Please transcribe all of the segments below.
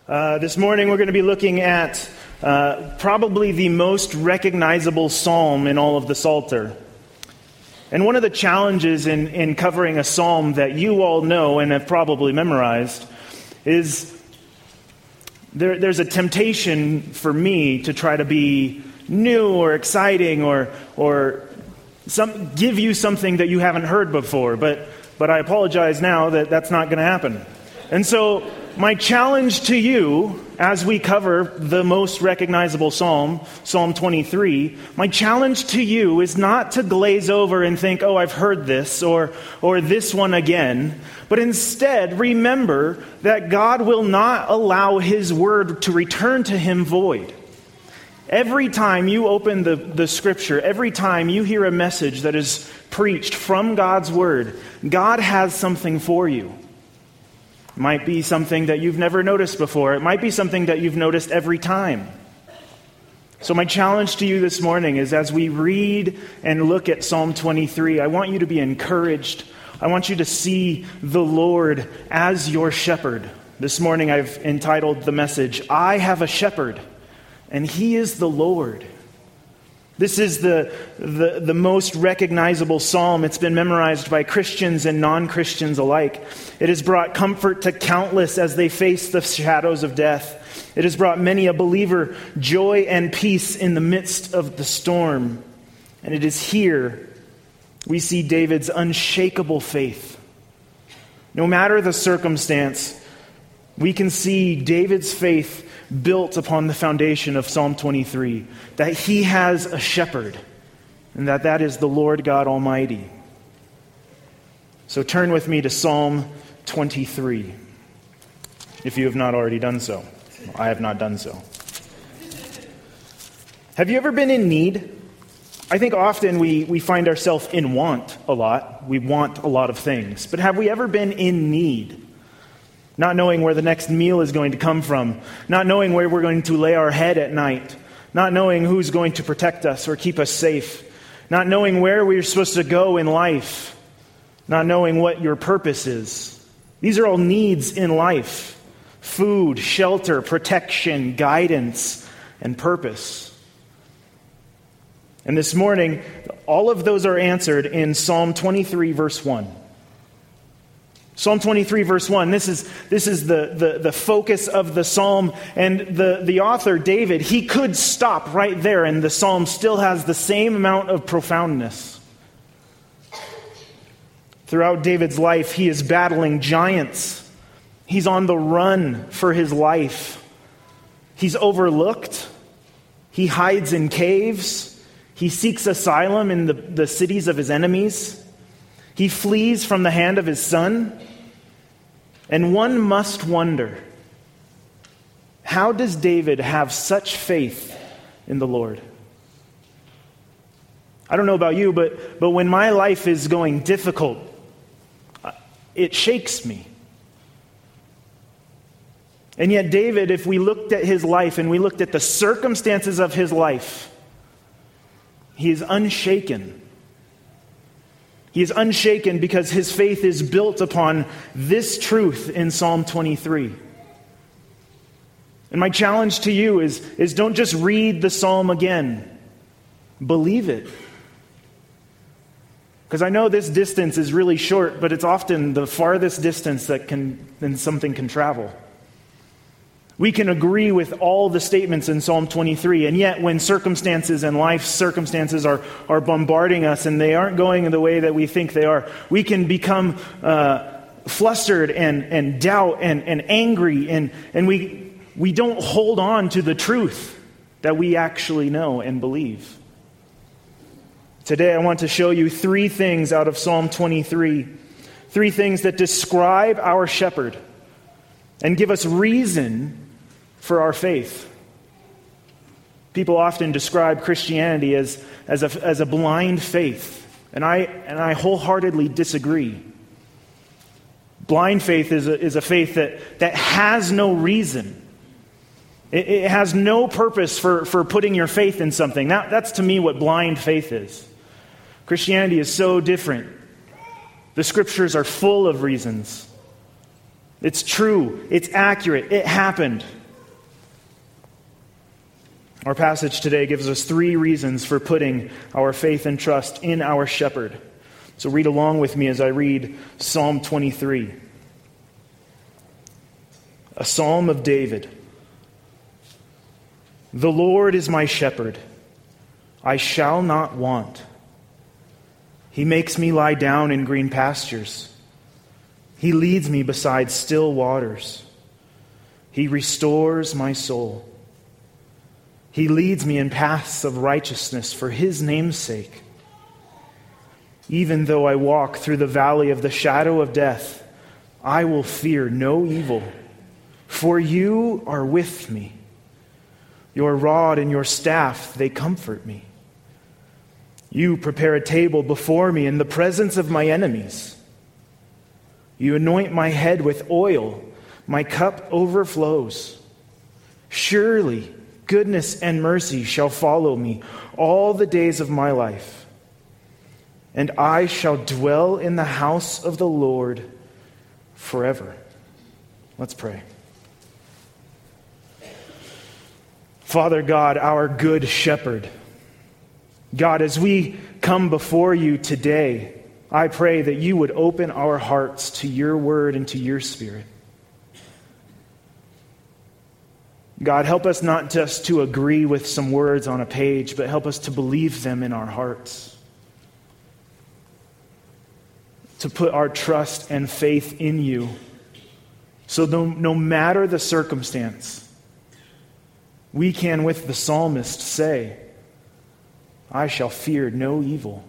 This morning we're going to be looking at probably the most recognizable psalm in all of the Psalter. And one of the challenges in covering a psalm that you all know and have probably memorized is there's a temptation for me to try to be new or exciting or give you something that you haven't heard before. But I apologize now that that's not going to happen. And so my challenge to you as we cover the most recognizable psalm, Psalm 23, my challenge to you is not to glaze over and think, oh, I've heard this or this one again, but instead remember that God will not allow His word to return to Him void. Every time you open the Scripture, every time you hear a message that is preached from God's word, God has something for you. It might be something that you've never noticed before. It might be something that you've noticed every time. So my challenge to you this morning is as we read and look at Psalm 23, I want you to be encouraged. I want you to see the Lord as your shepherd. This morning I've entitled the message, I Have a Shepherd, and He is the Lord. This is the most recognizable psalm. It's been memorized by Christians and non-Christians alike. It has brought comfort to countless as they face the shadows of death. It has brought many a believer joy and peace in the midst of the storm. And it is here we see David's unshakable faith. No matter the circumstance, we can see David's faith built upon the foundation of Psalm 23, that he has a shepherd, and that is the Lord God Almighty. So turn with me to Psalm 23, if you have not already done so. I have not done so. Have you ever been in need? I think often we find ourselves in want a lot. We want a lot of things. But have we ever been in need? Not knowing where the next meal is going to come from, not knowing where we're going to lay our head at night, not knowing who's going to protect us or keep us safe, not knowing where we're supposed to go in life, not knowing what your purpose is. These are all needs in life: food, shelter, protection, guidance, and purpose. And this morning, all of those are answered in Psalm 23, verse 1. Psalm 23, verse 1, this is the focus of the psalm, and the author, David, he could stop right there, and the psalm still has the same amount of profoundness. Throughout David's life, he is battling giants. He's on the run for his life. He's overlooked. He hides in caves. He seeks asylum in the cities of his enemies. He flees from the hand of his son. And one must wonder, how does David have such faith in the Lord? I don't know about you, but when my life is going difficult, it shakes me. And yet David, if we looked at his life and we looked at the circumstances of his life, he is unshaken. He is unshaken because his faith is built upon this truth in Psalm 23. And my challenge to you is don't just read the psalm again. Believe it. Because I know this distance is really short, but it's often the farthest distance that something can travel. We can agree with all the statements in Psalm 23, and yet when circumstances and life circumstances are bombarding us and they aren't going in the way that we think they are, we can become flustered and doubt and angry, and we don't hold on to the truth that we actually know and believe. Today I want to show you three things out of Psalm 23, three things that describe our shepherd and give us reason for our faith. People often describe Christianity as a blind faith, and I wholeheartedly disagree. Blind faith is a faith that has no reason. It has no purpose for putting your faith in something. That's to me what blind faith is. Christianity is so different. The Scriptures are full of reasons. It's true. It's accurate. It happened. Our passage today gives us 3 reasons for putting our faith and trust in our shepherd. So read along with me as I read Psalm 23. A psalm of David. The Lord is my shepherd. I shall not want. He makes me lie down in green pastures. He leads me beside still waters. He restores my soul. He leads me in paths of righteousness for his name's sake. Even though I walk through the valley of the shadow of death, I will fear no evil, for you are with me. Your rod and your staff, they comfort me. You prepare a table before me in the presence of my enemies. You anoint my head with oil. My cup overflows. Surely goodness and mercy shall follow me all the days of my life, and I shall dwell in the house of the Lord forever. Let's pray. Father God, our good shepherd, God, as we come before you today, I pray that you would open our hearts to your word and to your spirit. God, help us not just to agree with some words on a page, but help us to believe them in our hearts. To put our trust and faith in you. So no matter the circumstance, we can, with the psalmist, say, I shall fear no evil.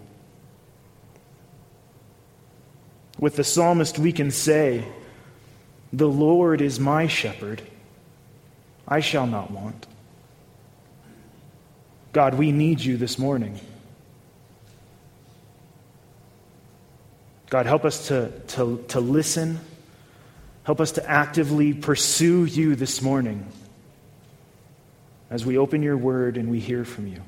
With the psalmist, we can say, the Lord is my shepherd. I shall not want. God, we need you this morning. God, help us to listen. Help us to actively pursue you this morning as we open your word and we hear from you.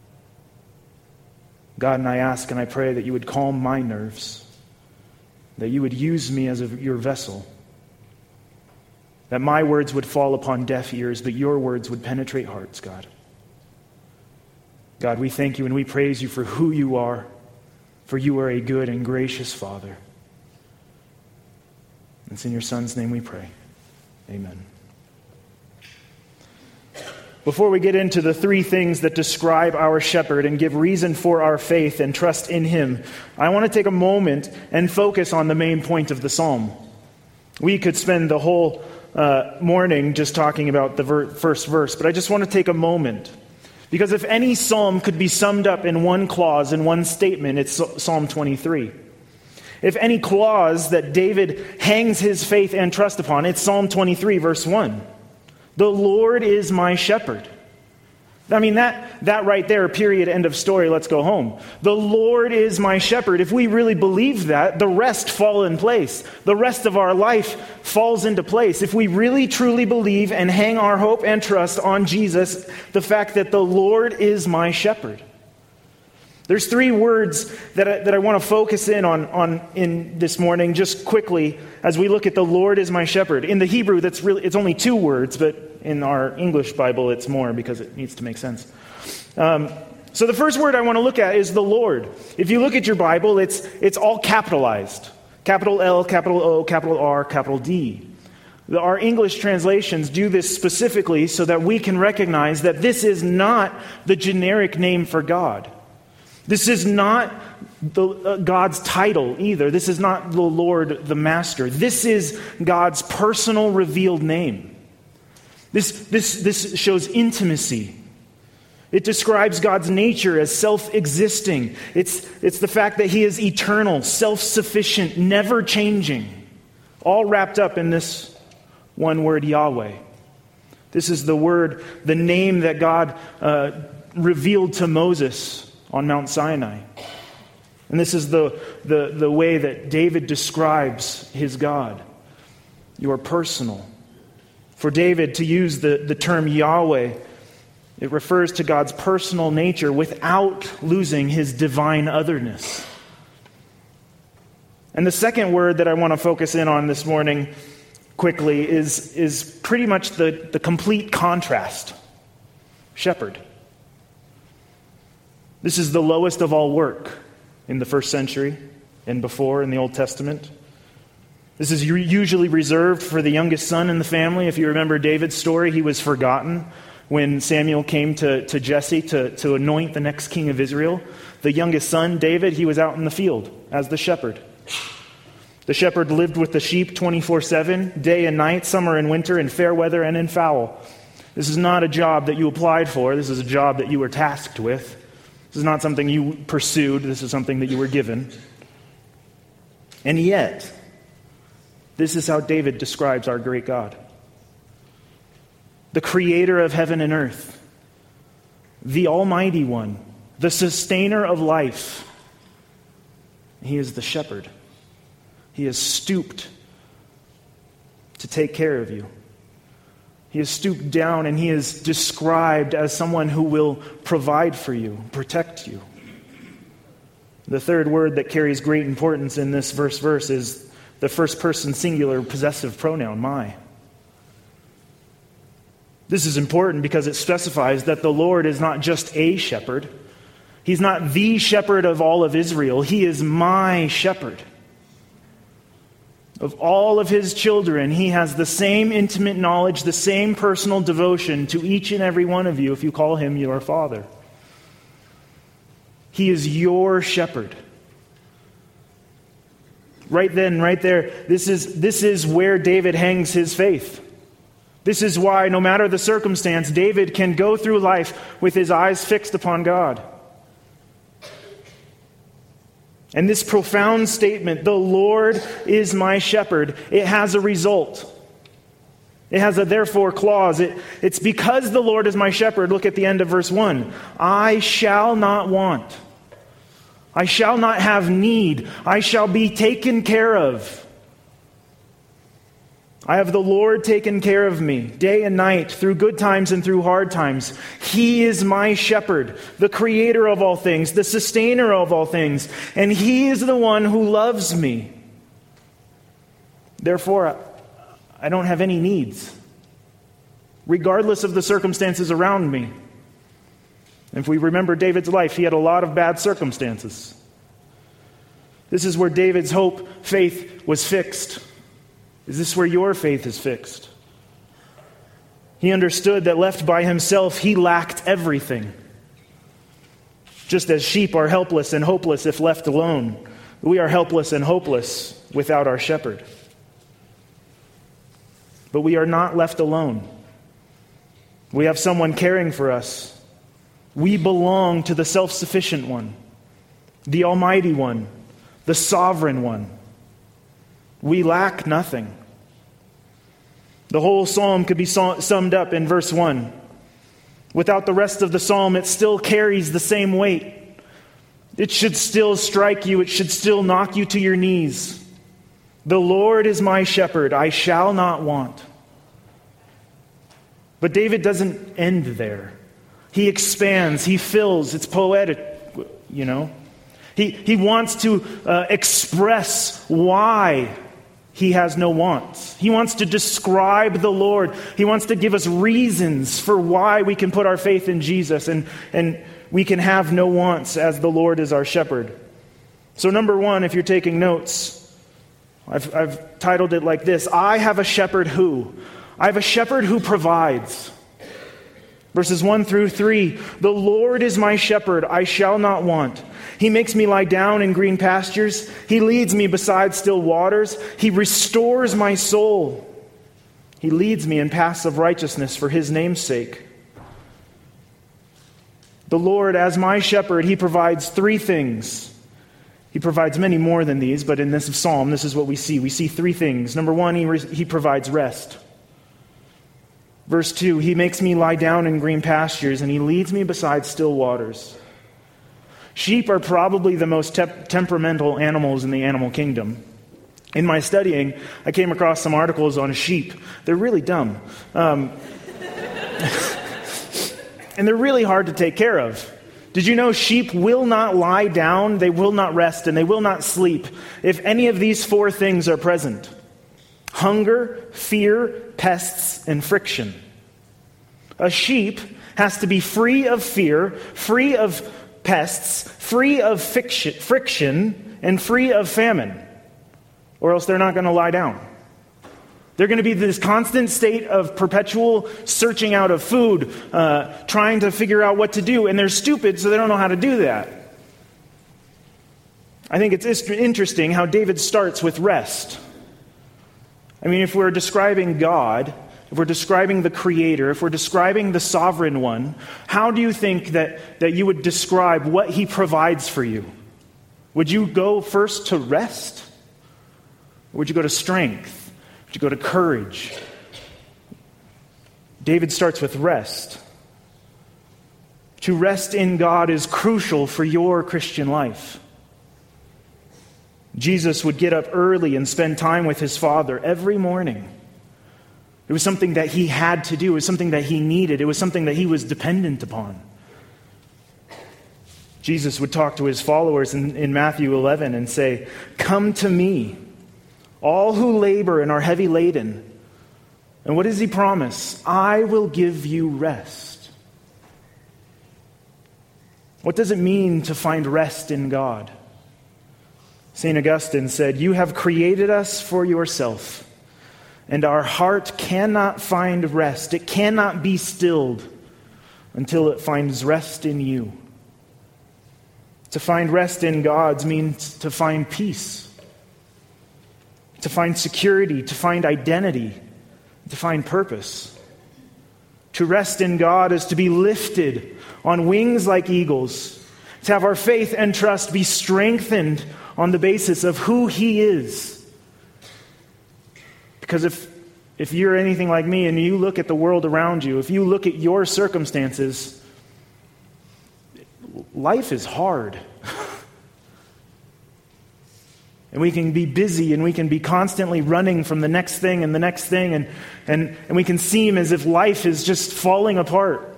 God, and I ask and I pray that you would calm my nerves, that you would use me as your vessel, that my words would fall upon deaf ears, but your words would penetrate hearts, God. God, we thank you and we praise you for who you are, for you are a good and gracious Father. It's in your Son's name we pray. Amen. Before we get into the 3 things that describe our shepherd and give reason for our faith and trust in him, I want to take a moment and focus on the main point of the psalm. We could spend the whole morning just talking about the first verse, but I just want to take a moment. Because if any psalm could be summed up in one clause, in one statement, it's Psalm 23. If any clause that David hangs his faith and trust upon, it's Psalm 23, verse 1. The Lord is my shepherd. I mean, that right there, period, end of story, let's go home. The Lord is my shepherd. If we really believe that, the rest fall in place. The rest of our life falls into place. If we really truly believe and hang our hope and trust on Jesus, the fact that the Lord is my shepherd. There's 3 words that I want to focus in on in this morning just quickly as we look at the Lord is my shepherd. In the Hebrew, it's only 2 words, but in our English Bible, it's more because it needs to make sense. So the first word I want to look at is the Lord. If you look at your Bible, it's all capitalized. Capital L, capital O, capital R, capital D. Our English translations do this specifically so that we can recognize that this is not the generic name for God. This is not God's title either. This is not the Lord, the Master. This is God's personal revealed name. This shows intimacy. It describes God's nature as self-existing. It's the fact that he is eternal, self-sufficient, never changing. All wrapped up in this one word, Yahweh. This is the name that God revealed to Moses on Mount Sinai. And this is the way that David describes his God. You are personal. For David to use the term Yahweh, it refers to God's personal nature without losing his divine otherness. And the second word that I want to focus in on this morning quickly is pretty much the complete contrast. shepherd. This is the lowest of all work in the first century and before in the Old Testament. This is usually reserved for the youngest son in the family. If you remember David's story, he was forgotten when Samuel came to Jesse to anoint the next king of Israel. The youngest son, David, he was out in the field as the shepherd. The shepherd lived with the sheep 24/7, day and night, summer and winter, in fair weather and in foul. This is not a job that you applied for. This is a job that you were tasked with. This is not something you pursued. This is something that you were given. And yet, this is how David describes our great God. The creator of heaven and earth, the Almighty One, the sustainer of life. He is the shepherd. He has stooped to take care of you. He has stooped down and he is described as someone who will provide for you, protect you. The third word that carries great importance in this verse is the first person singular possessive pronoun, my. This is important because it specifies that the Lord is not just a shepherd. He's not the shepherd of all of Israel. He is my shepherd. Of all of his children, he has the same intimate knowledge, the same personal devotion to each and every one of you if you call him your father. He is your shepherd. Right then, right there, this is where David hangs his faith. This is why, no matter the circumstance, David can go through life with his eyes fixed upon God. And this profound statement, the Lord is my shepherd, it has a result. It has a therefore clause. It's because the Lord is my shepherd. Look at the end of verse 1. I shall not want. I shall not have need. I shall be taken care of. I have the Lord taken care of me day and night, through good times and through hard times. He is my shepherd, the creator of all things, the sustainer of all things, and he is the one who loves me. Therefore, I don't have any needs, regardless of the circumstances around me. If we remember David's life, he had a lot of bad circumstances. This is where David's faith was fixed. Is this where your faith is fixed? He understood that left by himself, he lacked everything. Just as sheep are helpless and hopeless if left alone, we are helpless and hopeless without our shepherd. But we are not left alone. We have someone caring for us. We belong to the self-sufficient one, the Almighty One, the Sovereign One. We lack nothing. The whole psalm could be summed up in verse 1. Without the rest of the psalm, it still carries the same weight. It should still strike you. It should still knock you to your knees. The Lord is my shepherd. I shall not want. But David doesn't end there. He expands. He fills. It's poetic, you know. He wants to express why he has no wants. He wants to describe the Lord. He wants to give us reasons for why we can put our faith in Jesus and we can have no wants as the Lord is our shepherd. So number one, if you're taking notes, I've titled it like this: I have a shepherd who. I have a shepherd who provides. Verses 1 through 3, the Lord is my shepherd, I shall not want. He makes me lie down in green pastures. He leads me beside still waters. He restores my soul. He leads me in paths of righteousness for his name's sake. The Lord, as my shepherd, he provides three things. He provides many more than these, but in this psalm, this is what we see. We see three things. Number one, he provides rest. Verse 2, he makes me lie down in green pastures, and he leads me beside still waters. Sheep are probably the most temperamental animals in the animal kingdom. In my studying, I came across some articles on sheep. They're really dumb. And they're really hard to take care of. Did you know sheep will not lie down, they will not rest, and they will not sleep if any of these four things are present? Hunger, fear, pests, and friction. A sheep has to be free of fear, free of pests, free of friction, and free of famine, or else they're not going to lie down. They're going to be this constant state of perpetual searching out of food, trying to figure out what to do, and they're stupid, so they don't know how to do that. I think it's interesting how David starts with rest. I mean, if we're describing God, if we're describing the Creator, if we're describing the Sovereign One, how do you think that you would describe what He provides for you? Would you go first to rest? Or would you go to strength? Would you go to courage? David starts with rest. To rest in God is crucial for your Christian life. Jesus would get up early and spend time with His Father every morning. It was something that He had to do. It was something that He needed. It was something that He was dependent upon. Jesus would talk to His followers in Matthew 11 and say, "Come to me, all who labor and are heavy laden." And what does He promise? "I will give you rest." What does it mean to find rest in God? St. Augustine said, "You have created us for yourself, and our heart cannot find rest. It cannot be stilled until it finds rest in you." To find rest in God means to find peace, to find security, to find identity, to find purpose. To rest in God is to be lifted on wings like eagles, to have our faith and trust be strengthened on the basis of who He is. Because if you're anything like me and you look at the world around you, if you look at your circumstances, life is hard. And we can be busy and we can be constantly running from the next thing and the next thing, and we can seem as if life is just falling apart.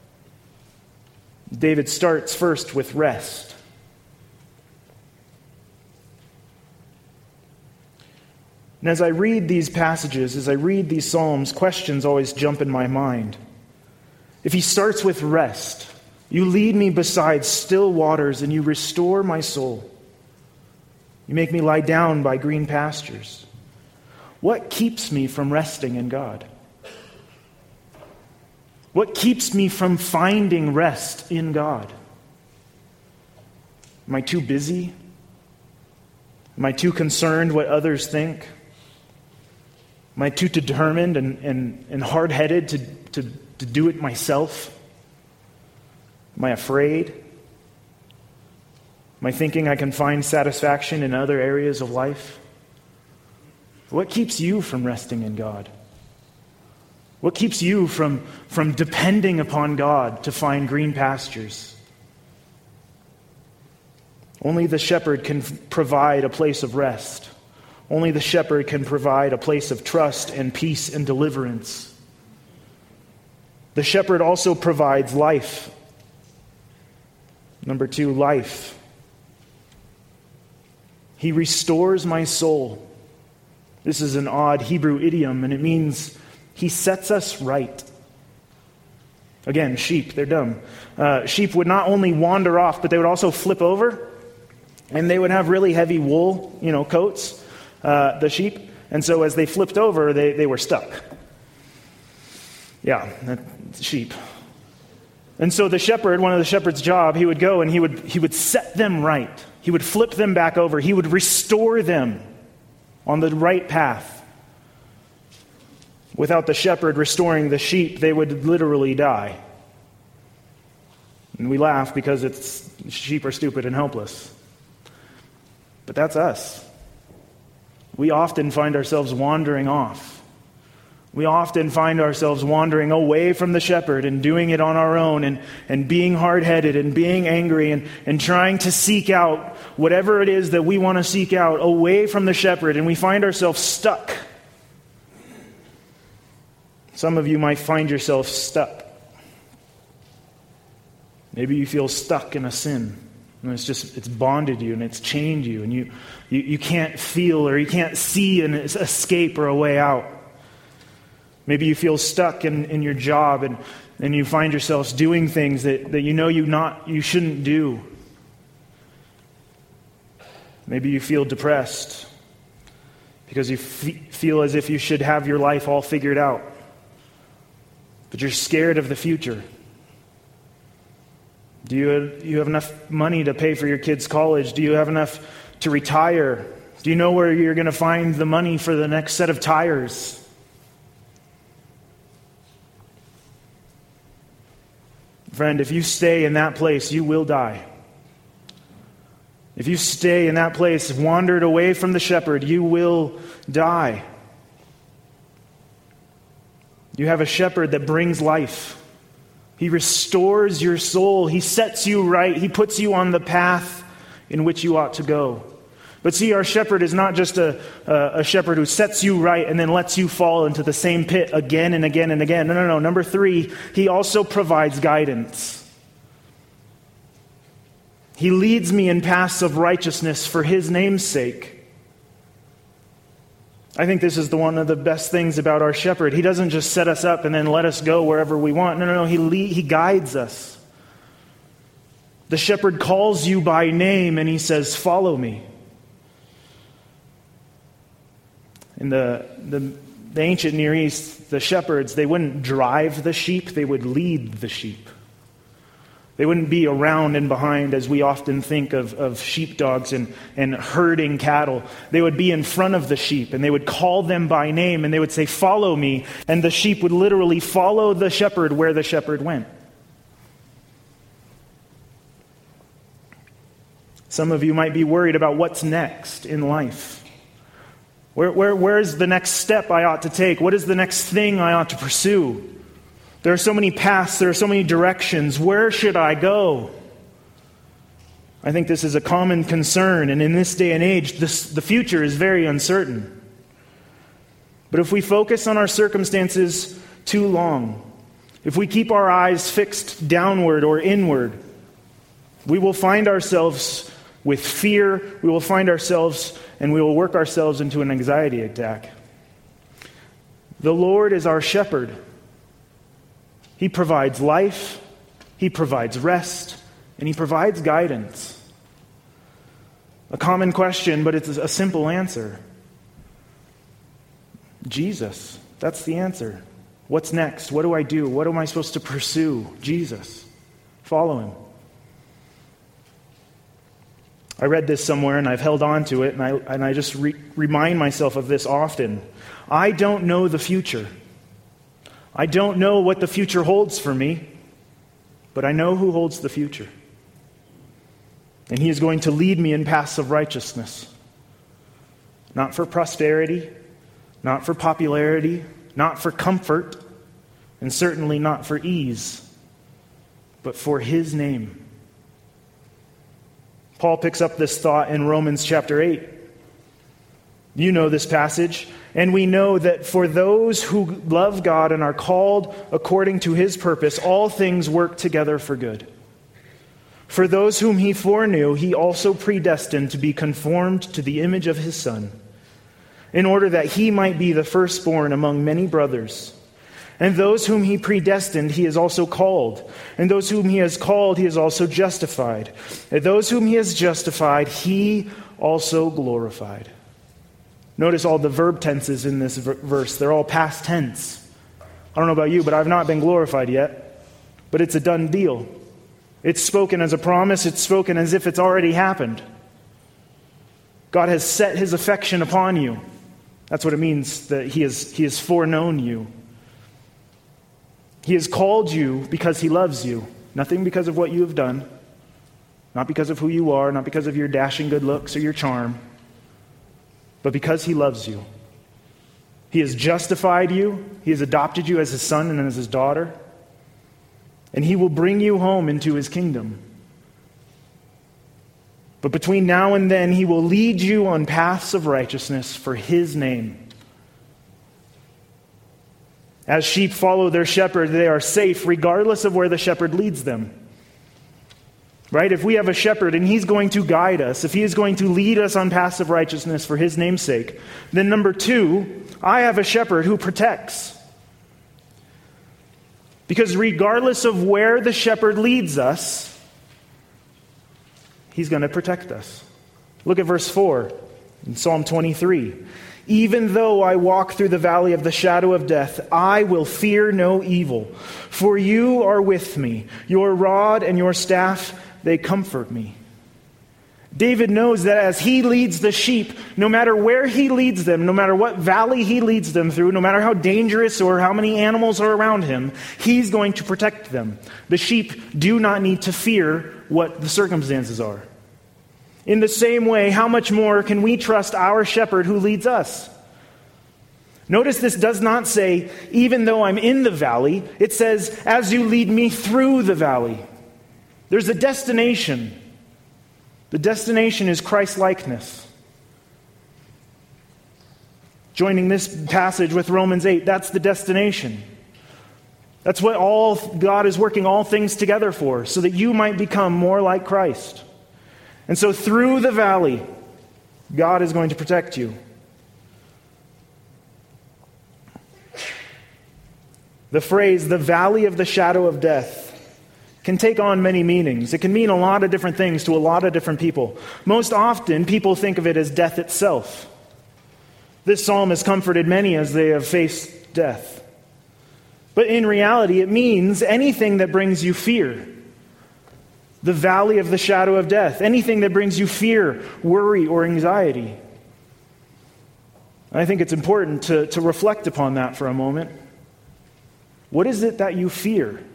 David starts first with rest. And as I read these passages, as I read these Psalms, questions always jump in my mind. If he starts with rest, "You lead me beside still waters and you restore my soul. You make me lie down by green pastures." What keeps me from resting in God? What keeps me from finding rest in God? Am I too busy? Am I too concerned what others think? Am I too determined and hard-headed to do it myself? Am I afraid? Am I thinking I can find satisfaction in other areas of life? What keeps you from resting in God? What keeps you from depending upon God to find green pastures? Only the shepherd can provide a place of rest. Only the shepherd can provide a place of trust and peace and deliverance. The shepherd also provides life. Number 2, life. He restores my soul. This is an odd Hebrew idiom, and it means He sets us right. Again, sheep, they're dumb. Sheep would not only wander off, but they would also flip over, and they would have really heavy wool, coats. The sheep, and so as they flipped over, they were stuck. Yeah, sheep. And so the shepherd, one of the shepherd's job, he would go and he would set them right. He would flip them back over. He would restore them on the right path. Without the shepherd restoring the sheep, they would literally die. And we laugh because sheep are stupid and helpless. But that's us. We often find ourselves wandering off. We often find ourselves wandering away from the shepherd and doing it on our own and being hard-headed and being angry and trying to seek out whatever it is that we want to seek out away from the shepherd, and we find ourselves stuck. Some of you might find yourself stuck. Maybe you feel stuck in a sin. And it's bonded you and it's chained you, and you can't feel or you can't see an escape or a way out. Maybe you feel stuck in your job and you find yourselves doing things that you shouldn't do. Maybe you feel depressed because you feel as if you should have your life all figured out. But you're scared of the future. Do you have enough money to pay for your kids' college? Do you have enough to retire? Do you know where you're going to find the money for the next set of tires? Friend, if you stay in that place, you will die. If you stay in that place, wandered away from the shepherd, you will die. You have a shepherd that brings life. He restores your soul. He sets you right. He puts you on the path in which you ought to go. But see, our shepherd is not just a shepherd who sets you right and then lets you fall into the same pit again and again and again. No. Number 3, he also provides guidance. He leads me in paths of righteousness for his name's sake. I think this is one of the best things about our shepherd. He doesn't just set us up and then let us go wherever we want. No. He guides us. The shepherd calls you by name and he says, "Follow me." In the ancient Near East, the shepherds, they wouldn't drive the sheep, they would lead the sheep. They wouldn't be around and behind as we often think of sheepdogs and herding cattle. They would be in front of the sheep and they would call them by name and they would say, "Follow me." And the sheep would literally follow the shepherd where the shepherd went. Some of you might be worried about what's next in life. Where's the next step I ought to take? What is the next thing I ought to pursue? There are so many paths, there are so many directions. Where should I go? I think this is a common concern, and in this day and age, the future is very uncertain. But if we focus on our circumstances too long, if we keep our eyes fixed downward or inward, we will find ourselves with fear, we will find ourselves and we will work ourselves into an anxiety attack. The Lord is our shepherd. He provides life, he provides rest, and he provides guidance. A common question, but it's a simple answer. Jesus, that's the answer. What's next? What do I do? What am I supposed to pursue? Jesus. Follow him. I read this somewhere and I've held on to it, and I just remind myself of this often. I don't know the future. I don't know what the future holds for me, but I know who holds the future. And he is going to lead me in paths of righteousness. Not for prosperity, not for popularity, not for comfort, and certainly not for ease, but for his name. Paul picks up this thought in Romans chapter 8. You know this passage. And we know that for those who love God and are called according to his purpose, all things work together for good. For those whom he foreknew, he also predestined to be conformed to the image of his Son, in order that he might be the firstborn among many brothers. And those whom he predestined, he has also called. And those whom he has called, he has also justified. And those whom he has justified, he also glorified. Notice all the verb tenses in this verse. They're all past tense. I don't know about you, but I've not been glorified yet. But it's a done deal. It's spoken as a promise. It's spoken as if it's already happened. God has set his affection upon you. That's what it means that he has foreknown you. He has called you because he loves you. Nothing because of what you have done. Not because of who you are. Not because of your dashing good looks or your charm. But because he loves you. He has justified you. He has adopted you as his son and as his daughter. And he will bring you home into his kingdom. But between now and then, he will lead you on paths of righteousness for his name. As sheep follow their shepherd, they are safe regardless of where the shepherd leads them. Right? If we have a shepherd and he's going to guide us, if he is going to lead us on paths of righteousness for his name's sake, then number 2, I have a shepherd who protects. Because regardless of where the shepherd leads us, he's going to protect us. Look at verse 4 in Psalm 23. Even though I walk through the valley of the shadow of death, I will fear no evil, for you are with me. Your rod and your staff, they comfort me. David knows that as he leads the sheep, no matter where he leads them, no matter what valley he leads them through, no matter how dangerous or how many animals are around him, he's going to protect them. The sheep do not need to fear what the circumstances are. In the same way, how much more can we trust our shepherd who leads us? Notice this does not say, even though I'm in the valley. It says, as you lead me through the valley. There's a destination. The destination is Christ-likeness. Joining this passage with Romans 8, that's the destination. That's what God is working all things together for, so that you might become more like Christ. And so through the valley, God is going to protect you. The phrase, the valley of the shadow of death, can take on many meanings. It can mean a lot of different things to a lot of different people. Most often, people think of it as death itself. This psalm has comforted many as they have faced death. But in reality, it means anything that brings you fear. The valley of the shadow of death. Anything that brings you fear, worry, or anxiety. And I think it's important to reflect upon that for a moment. What is it that you fear?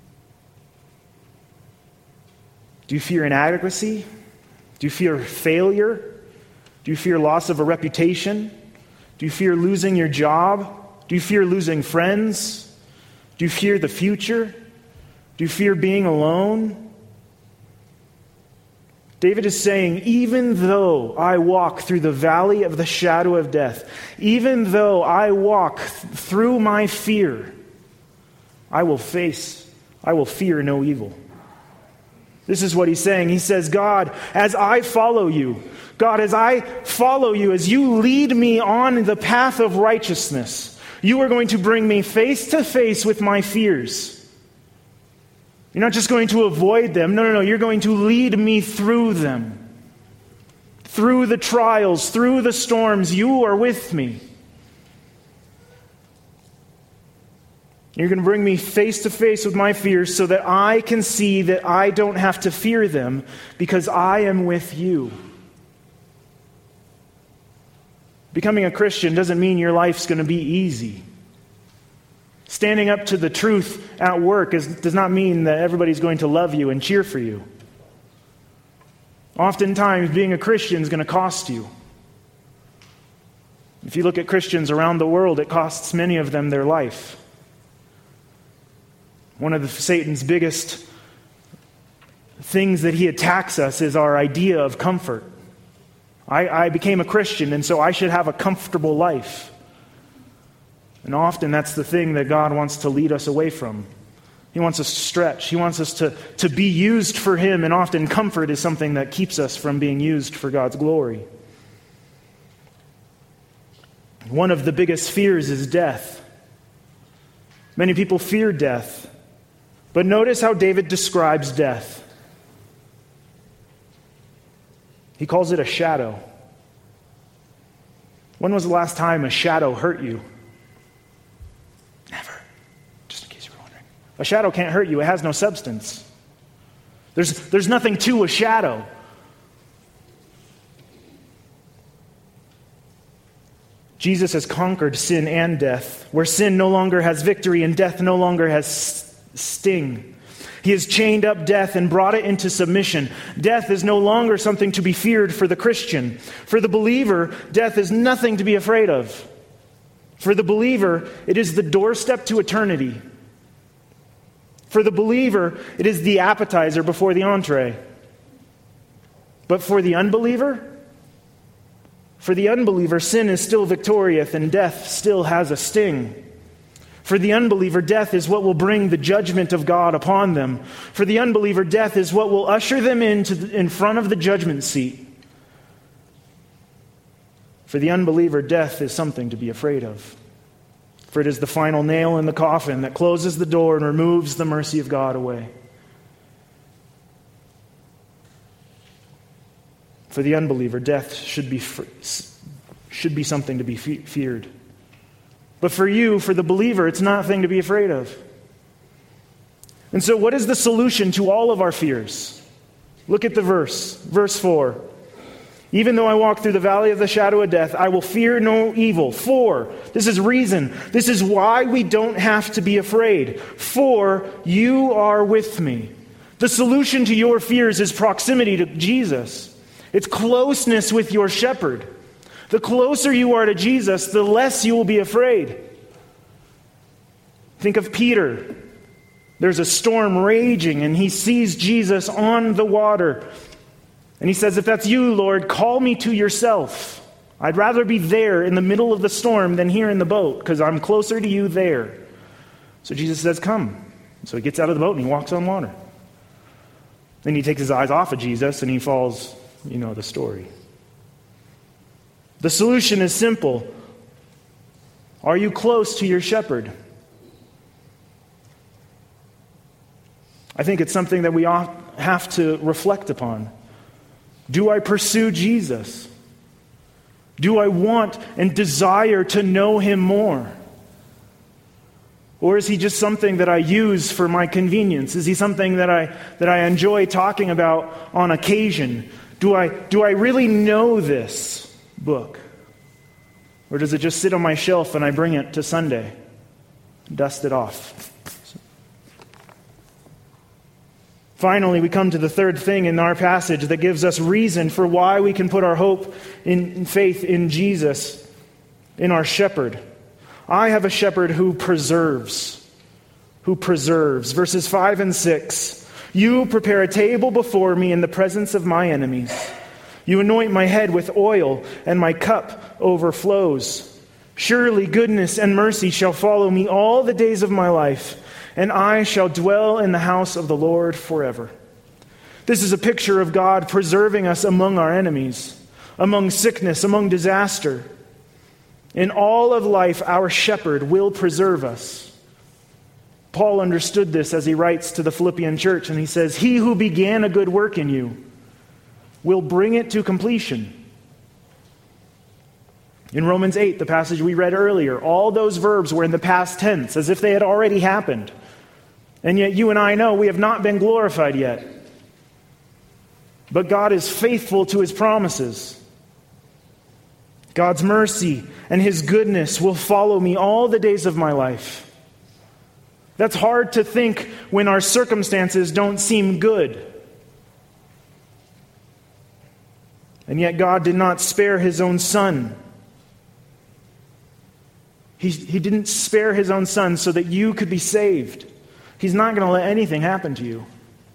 Do you fear inadequacy? Do you fear failure? Do you fear loss of a reputation? Do you fear losing your job? Do you fear losing friends? Do you fear the future? Do you fear being alone? David is saying, even though I walk through the valley of the shadow of death, even though I walk through my fear, I will fear no evil. This is what he's saying. He says, God, as I follow you, as you lead me on the path of righteousness, you are going to bring me face to face with my fears. You're not just going to avoid them. No. You're going to lead me through them. Through the trials, through the storms, you are with me. You're going to bring me face to face with my fears so that I can see that I don't have to fear them because I am with you. Becoming a Christian doesn't mean your life's going to be easy. Standing up to the truth at work does not mean that everybody's going to love you and cheer for you. Oftentimes, being a Christian is going to cost you. If you look at Christians around the world, it costs many of them their life. One of Satan's biggest things that he attacks us is our idea of comfort. I became a Christian, and so I should have a comfortable life. And often that's the thing that God wants to lead us away from. He wants us to stretch. He wants us to be used for Him, and often comfort is something that keeps us from being used for God's glory. One of the biggest fears is death. Many people fear death. But notice how David describes death. He calls it a shadow. When was the last time a shadow hurt you? Never. Just in case you were wondering. A shadow can't hurt you. It has no substance. There's nothing to a shadow. Jesus has conquered sin and death, where sin no longer has victory and death no longer has sting. He has chained up death and brought it into submission. Death is no longer something to be feared for the Christian. For the believer, death is nothing to be afraid of. For the believer, it is the doorstep to eternity. For the believer, it is the appetizer before the entree. But for the unbeliever, sin is still victorious and death still has a sting. For the unbeliever, death is what will bring the judgment of God upon them. For the unbeliever, death is what will usher them in front of the judgment seat. For the unbeliever, death is something to be afraid of. For it is the final nail in the coffin that closes the door and removes the mercy of God away. For the unbeliever, death should be something to be feared. But for you, for the believer, it's not a thing to be afraid of. And so what is the solution to all of our fears? Look at the verse 4. Even though I walk through the valley of the shadow of death, I will fear no evil. For, this is reason. This is why we don't have to be afraid. For you are with me. The solution to your fears is proximity to Jesus. It's closeness with your shepherd. The closer you are to Jesus, the less you will be afraid. Think of Peter. There's a storm raging, and he sees Jesus on the water. And he says, if that's you, Lord, call me to yourself. I'd rather be there in the middle of the storm than here in the boat, because I'm closer to you there. So Jesus says, come. So he gets out of the boat and he walks on water. Then he takes his eyes off of Jesus and he falls, you know the story. The solution is simple. Are you close to your shepherd? I think it's something that we have to reflect upon. Do I pursue Jesus? Do I want and desire to know him more? Or is he just something that I use for my convenience? Is he something that I enjoy talking about on occasion? Do I really know this book? Or does it just sit on my shelf and I bring it to Sunday, dust it off? Finally, we come to the third thing in our passage that gives us reason for why we can put our hope in faith in Jesus, in our shepherd. I have a shepherd who preserves. Verses 5 and 6. You prepare a table before me in the presence of my enemies. You anoint my head with oil, and my cup overflows. Surely goodness and mercy shall follow me all the days of my life, and I shall dwell in the house of the Lord forever. This is a picture of God preserving us among our enemies, among sickness, among disaster. In all of life, our shepherd will preserve us. Paul understood this as he writes to the Philippian church, and he says, he who began a good work in you will bring it to completion. In Romans 8, the passage we read earlier, all those verbs were in the past tense, as if they had already happened. And yet you and I know we have not been glorified yet. But God is faithful to his promises. God's mercy and his goodness will follow me all the days of my life. That's hard to think when our circumstances don't seem good. And yet God did not spare his own son. He didn't spare his own son so that you could be saved. He's not going to let anything happen to you.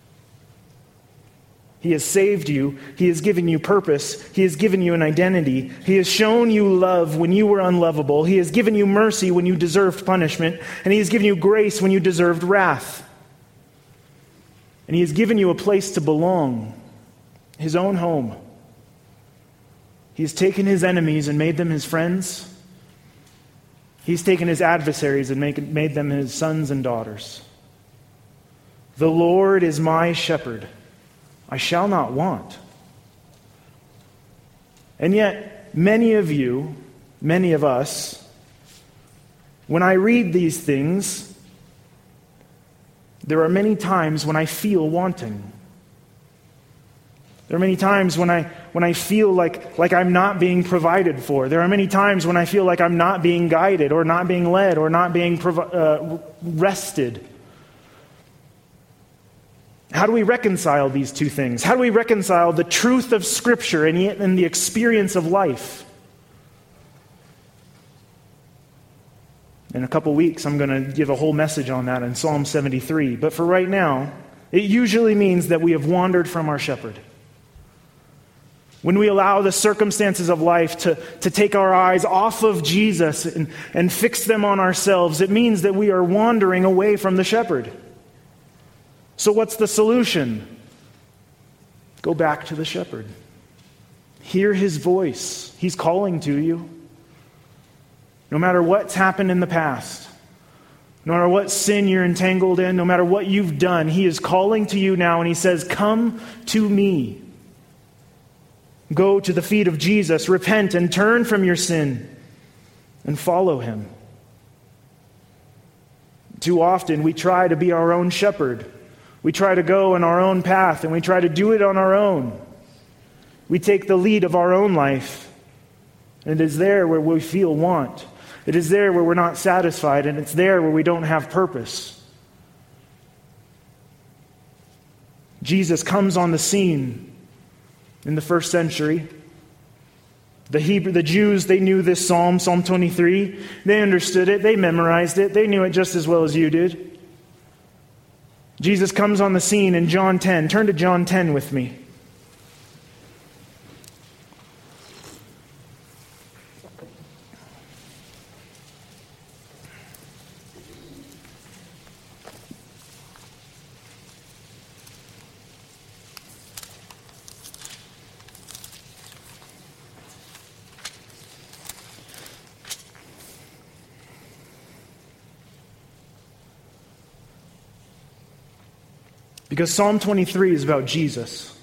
He has saved you. He has given you purpose. He has given you an identity. He has shown you love when you were unlovable. He has given you mercy when you deserved punishment. And he has given you grace when you deserved wrath. And he has given you a place to belong, his own home. He has taken his enemies and made them his friends. He's taken his adversaries and made them his sons and daughters. The Lord is my shepherd. I shall not want. And yet, many of you, many of us, when I read these things, there are many times when I feel wanting. There are many times when I feel like I'm not being provided for. There are many times when I feel like I'm not being guided or not being led or not being rested. How do we reconcile these two things? How do we reconcile the truth of Scripture and the experience of life? In a couple weeks, I'm going to give a whole message on that in Psalm 73. But for right now, it usually means that we have wandered from our shepherd. When we allow the circumstances of life to take our eyes off of Jesus and fix them on ourselves, it means that we are wandering away from the shepherd. So what's the solution? Go back to the shepherd. Hear his voice. He's calling to you. no matter what's happened in the past, no matter what sin you're entangled in, no matter what you've done, he is calling to you now and he says, come to me. Go to the feet of Jesus, repent and turn from your sin and follow him. Too often we try to be our own shepherd. We try to go on our own path and we try to do it on our own. We take the lead of our own life. And it is there where we feel want. It is there where we're not satisfied, and it's there where we don't have purpose. Jesus comes on the scene in the first century. The Jews, they knew this psalm, Psalm 23. They understood it. They memorized it. They knew it just as well as you did. Jesus comes on the scene in John 10. Turn to John 10 with me. Because Psalm 23 is about Jesus.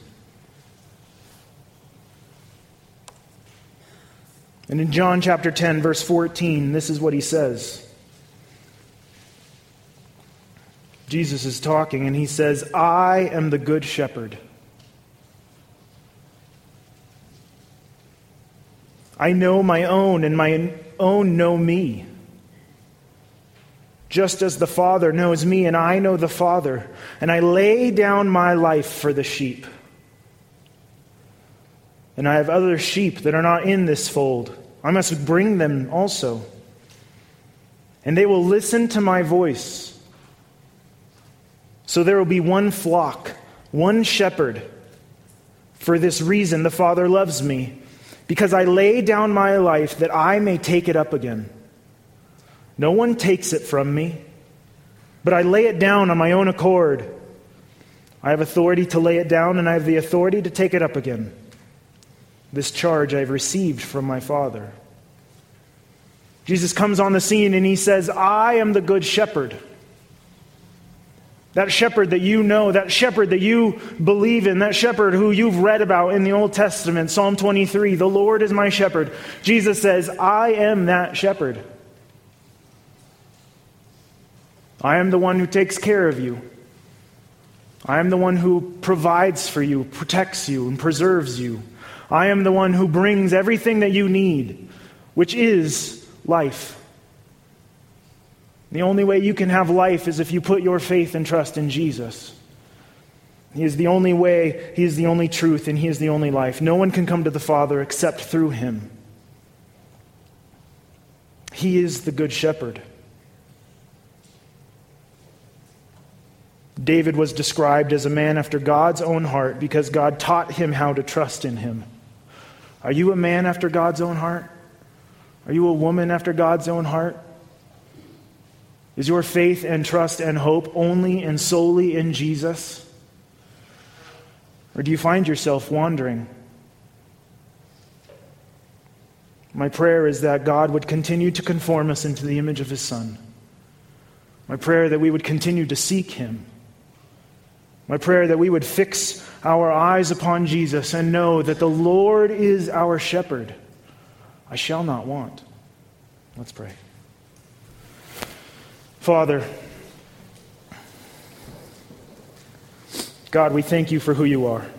And in John chapter 10, verse 14, this is what he says. Jesus is talking and he says, I am the good shepherd. I know my own and my own know me. Just as the Father knows me and I know the Father, and I lay down my life for the sheep. And I have other sheep that are not in this fold. I must bring them also. And they will listen to my voice. So there will be one flock, one shepherd. For this reason the Father loves me, because I lay down my life that I may take it up again. No one takes it from me, but I lay it down on my own accord. I have authority to lay it down, and I have the authority to take it up again. This charge I have received from my Father. Jesus comes on the scene and he says, I am the good shepherd. That shepherd that you know, that shepherd that you believe in, that shepherd who you've read about in the Old Testament, Psalm 23, the Lord is my shepherd. Jesus says, I am that shepherd. I am the one who takes care of you. I am the one who provides for you, protects you, and preserves you. I am the one who brings everything that you need, which is life. The only way you can have life is if you put your faith and trust in Jesus. He is the only way, He is the only truth, and He is the only life. No one can come to the Father except through Him. He is the Good Shepherd. David was described as a man after God's own heart because God taught him how to trust in Him. Are you a man after God's own heart? Are you a woman after God's own heart? Is your faith and trust and hope only and solely in Jesus? Or do you find yourself wandering? My prayer is that God would continue to conform us into the image of His Son. My prayer that we would continue to seek Him. My prayer that we would fix our eyes upon Jesus and know that the Lord is our shepherd. I shall not want. Let's pray. Father, God, we thank You for who You are.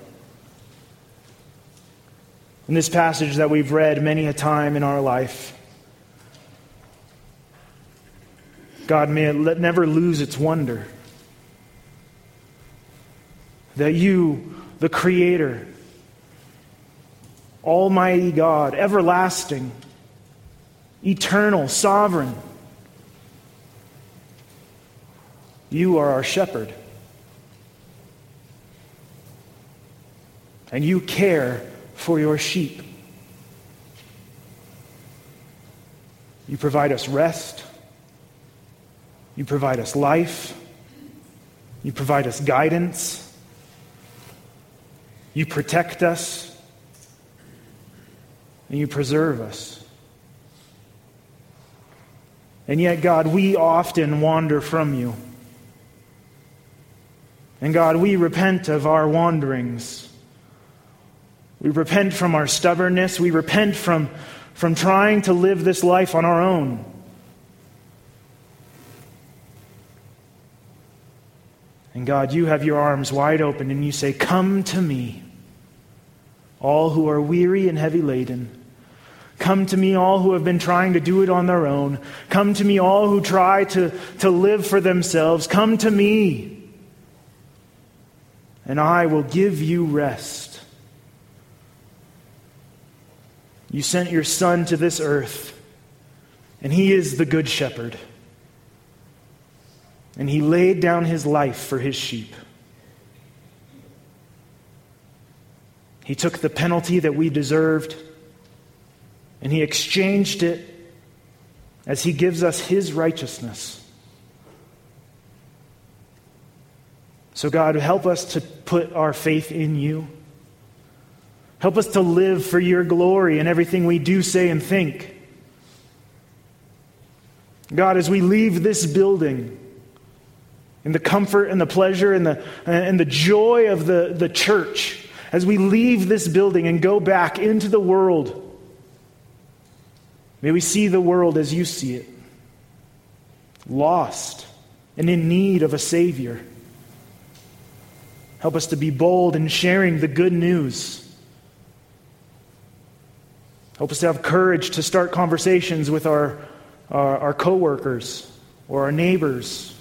In this passage that we've read many a time in our life, God, may it never lose its wonder. That You, the Creator, Almighty God, everlasting, eternal, sovereign, You are our shepherd. And You care for Your sheep. You provide us rest. You provide us life. You provide us guidance. You protect us. And You preserve us. And yet, God, we often wander from you. And God, we repent of our wanderings. We repent from our stubbornness. We repent from trying to live this life on our own. And God, you have your arms wide open and you say, "Come to me, all who are weary and heavy laden. Come to me, all who have been trying to do it on their own. Come to me, all who try to live for themselves. Come to me, and I will give you rest." You sent your Son to this earth, and he is the Good Shepherd. And he laid down his life for his sheep. He took the penalty that we deserved, and he exchanged it as he gives us his righteousness. So God, help us to put our faith in you. Help us to live for your glory in everything we do, say, and think. God, as we leave this building, in the comfort and the pleasure and the joy of the church, as we leave this building and go back into the world, may we see the world as you see it, lost and in need of a Savior. Help us to be bold in sharing the good news. Help us to have courage to start conversations with our coworkers or our neighbors.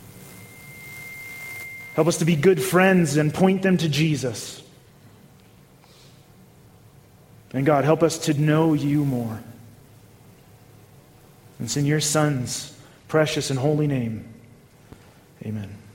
Help us to be good friends and point them to Jesus. And God, help us to know you more. And it's in your Son's precious and holy name. Amen.